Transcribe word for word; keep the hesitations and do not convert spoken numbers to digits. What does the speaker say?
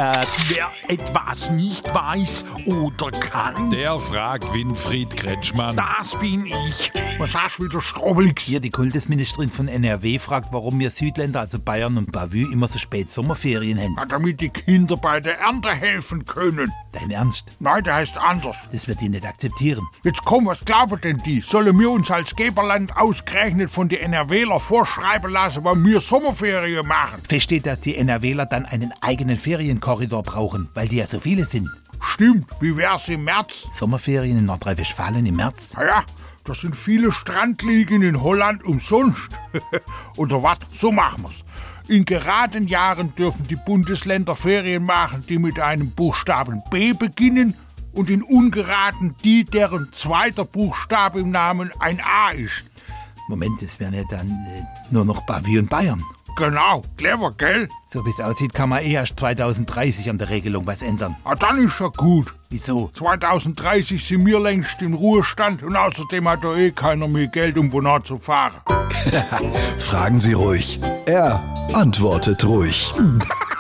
Äh, wer etwas nicht weiß oder kann, der fragt Winfried Kretschmann. Das bin ich. Was hast du wieder, Strobelix? Hier, die Kultusministerin von N R W fragt, warum wir Südländer, also Bayern und Bavü, immer so spät Sommerferien haben. Ja, damit die Kinder bei der Ernte helfen können. Dein Ernst? Nein, der heißt anders. Das wird die nicht akzeptieren. Jetzt komm, was glauben denn die? Sollen wir uns als Geberland ausgerechnet von den NRWler vorschreiben lassen, wann wir Sommerferien machen? Versteht, dass die NRWler dann einen eigenen Ferienkorridor brauchen, weil die ja so viele sind. Stimmt, wie wär's im März? Sommerferien in Nordrhein-Westfalen im März? Na ja, das sind viele Strandliegen in Holland umsonst. Oder was? So machen wir's. In geraden Jahren dürfen die Bundesländer Ferien machen, die mit einem Buchstaben B beginnen, und in ungeraden die, deren zweiter Buchstabe im Namen ein A ist. Moment, das wären ja dann äh, nur noch Bavü und Bayern. Genau, clever, gell? So wie es aussieht, kann man eh erst zwanzig dreißig an der Regelung was ändern. Ah, dann ist ja gut. Wieso? zwanzig dreißig sind wir längst im Ruhestand und außerdem hat da eh keiner mehr Geld, um wonach zu fahren. Fragen Sie ruhig. Er antwortet ruhig.